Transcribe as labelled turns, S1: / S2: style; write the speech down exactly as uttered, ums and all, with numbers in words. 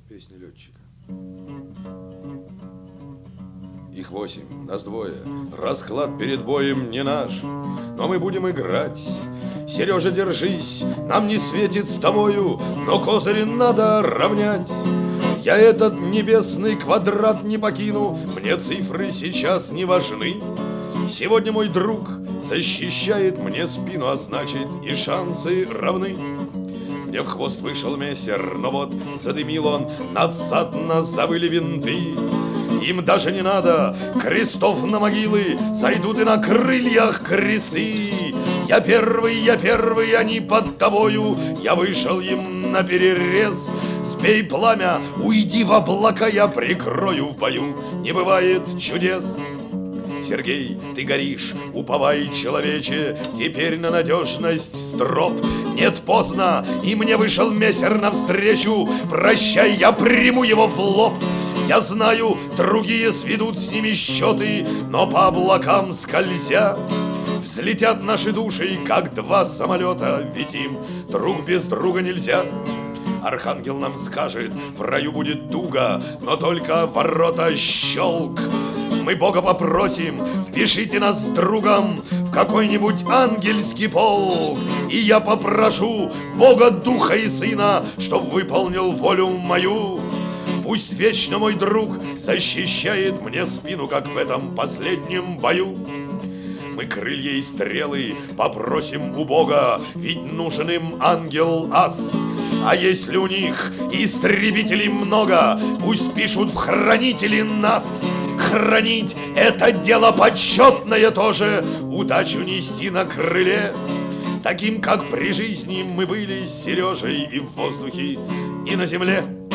S1: Песня летчика. Их восемь, нас двое. Расклад перед боем не наш, но мы будем играть. Сережа, держись, нам не светит с тобою, но козыри надо равнять. Я этот небесный квадрат не покину, мне цифры сейчас не важны. Сегодня мой друг защищает мне спину, а значит и шансы равны. Мне в хвост вышел мессер, но вот задымил он, надсадно завыли винты. Им даже не надо крестов на могилы, сойдут и на крыльях кресты. Я первый, я первый, они под тобою, я вышел им на перерез. Сбей пламя, уйди в облака, я прикрою в бою, не бывает чудес. Сергей, ты горишь, уповай, человече, теперь на надежность строп. Нет, поздно, и мне вышел мессер навстречу, прощай, я приму его в лоб. Я знаю, другие сведут с ними счеты, но по облакам скользя взлетят наши души, как два самолета, ведь им друг без друга нельзя. Архангел нам скажет, в раю будет туго, но только ворота щелк. Мы Бога попросим, впишите нас с другом в какой-нибудь ангельский полк. И я попрошу Бога, Духа и Сына, чтоб выполнил волю мою. Пусть вечно мой друг защищает мне спину, как в этом последнем бою. Мы крылья и стрелы попросим у Бога, ведь нужен им ангел-ас. А если у них истребителей много, пусть пишут в хранители нас. Хранить — это дело почетное тоже, удачу нести на крыле. Таким, как при жизни мы были с Сережей и в воздухе, и на земле.